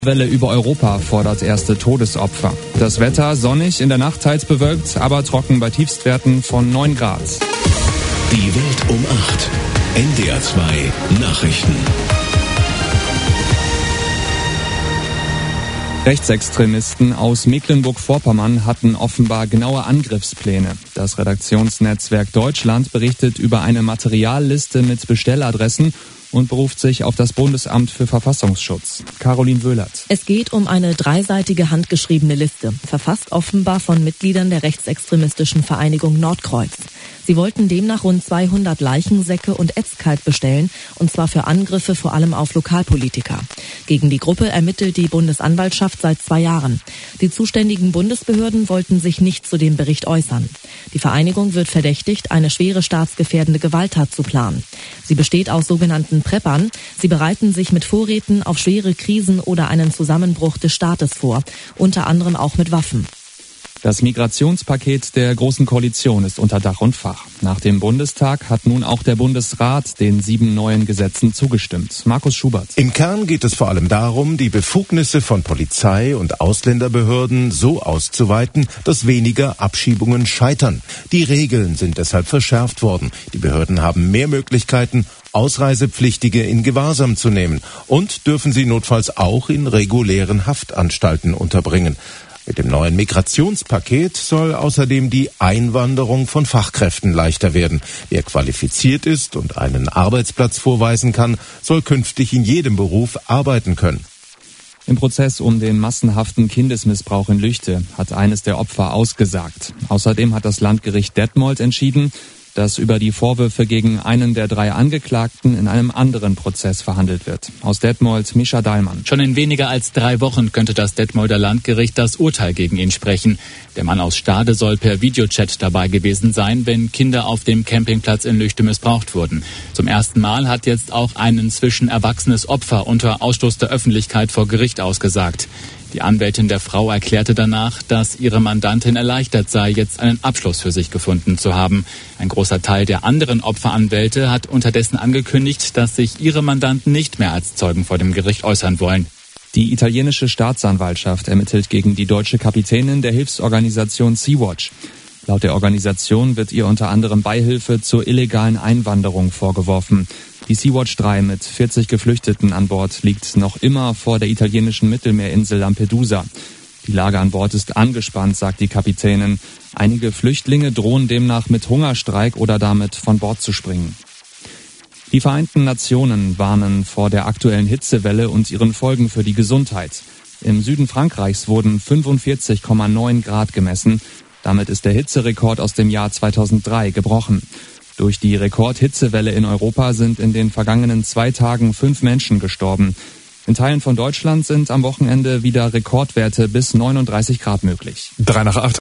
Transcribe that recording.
Welle über Europa fordert erste Todesopfer. Das Wetter sonnig, in der Nacht teils bewölkt, aber trocken bei Tiefstwerten von 9 Grad. Die Welt um 8. NDR 2 Nachrichten. Rechtsextremisten aus Mecklenburg-Vorpommern hatten offenbar genaue Angriffspläne. Das Redaktionsnetzwerk Deutschland berichtet über eine Materialliste mit Bestelladressen und beruft sich auf das Bundesamt für Verfassungsschutz. Caroline Wöhlert. Es geht um eine dreiseitige handgeschriebene Liste, verfasst offenbar von Mitgliedern der rechtsextremistischen Vereinigung Nordkreuz. Sie wollten demnach rund 200 Leichensäcke und Ätzkalb bestellen, und zwar für Angriffe vor allem auf Lokalpolitiker. Gegen die Gruppe ermittelt die Bundesanwaltschaft seit 2 Jahren. Die zuständigen Bundesbehörden wollten sich nicht zu dem Bericht äußern. Die Vereinigung wird verdächtigt, eine schwere staatsgefährdende Gewalttat zu planen. Sie besteht aus sogenannten Preppern. Sie bereiten sich mit Vorräten auf schwere Krisen oder einen Zusammenbruch des Staates vor, unter anderem auch mit Waffen. Das Migrationspaket der Großen Koalition ist unter Dach und Fach. Nach dem Bundestag hat nun auch der Bundesrat den 7 neuen Gesetzen zugestimmt. Markus Schubert. Im Kern geht es vor allem darum, die Befugnisse von Polizei und Ausländerbehörden so auszuweiten, dass weniger Abschiebungen scheitern. Die Regeln sind deshalb verschärft worden. Die Behörden haben mehr Möglichkeiten, Ausreisepflichtige in Gewahrsam zu nehmen und dürfen sie notfalls auch in regulären Haftanstalten unterbringen. Mit dem neuen Migrationspaket soll außerdem die Einwanderung von Fachkräften leichter werden. Wer qualifiziert ist und einen Arbeitsplatz vorweisen kann, soll künftig in jedem Beruf arbeiten können. Im Prozess um den massenhaften Kindesmissbrauch in Lüchte hat eines der Opfer ausgesagt. Außerdem hat das Landgericht Detmold entschieden, dass über die Vorwürfe gegen einen der 3 Angeklagten in einem anderen Prozess verhandelt wird. Aus Detmold, Mischa Dahlmann. Schon in weniger als 3 Wochen könnte das Detmolder Landgericht das Urteil gegen ihn sprechen. Der Mann aus Stade soll per Videochat dabei gewesen sein, wenn Kinder auf dem Campingplatz in Lüchte missbraucht wurden. Zum ersten Mal hat jetzt auch ein inzwischen erwachsenes Opfer unter Ausschluss der Öffentlichkeit vor Gericht ausgesagt. Die Anwältin der Frau erklärte danach, dass ihre Mandantin erleichtert sei, jetzt einen Abschluss für sich gefunden zu haben. Ein großer Teil der anderen Opferanwälte hat unterdessen angekündigt, dass sich ihre Mandanten nicht mehr als Zeugen vor dem Gericht äußern wollen. Die italienische Staatsanwaltschaft ermittelt gegen die deutsche Kapitänin der Hilfsorganisation Sea-Watch. Laut der Organisation wird ihr unter anderem Beihilfe zur illegalen Einwanderung vorgeworfen. Die Sea-Watch 3 mit 40 Geflüchteten an Bord liegt noch immer vor der italienischen Mittelmeerinsel Lampedusa. Die Lage an Bord ist angespannt, sagt die Kapitänin. Einige Flüchtlinge drohen demnach mit Hungerstreik oder damit von Bord zu springen. Die Vereinten Nationen warnen vor der aktuellen Hitzewelle und ihren Folgen für die Gesundheit. Im Süden Frankreichs wurden 45,9 Grad gemessen. Damit ist der Hitzerekord aus dem Jahr 2003 gebrochen. Durch die Rekordhitzewelle in Europa sind in den vergangenen 2 Tagen 5 Menschen gestorben. In Teilen von Deutschland sind am Wochenende wieder Rekordwerte bis 39 Grad möglich. 3 nach 8.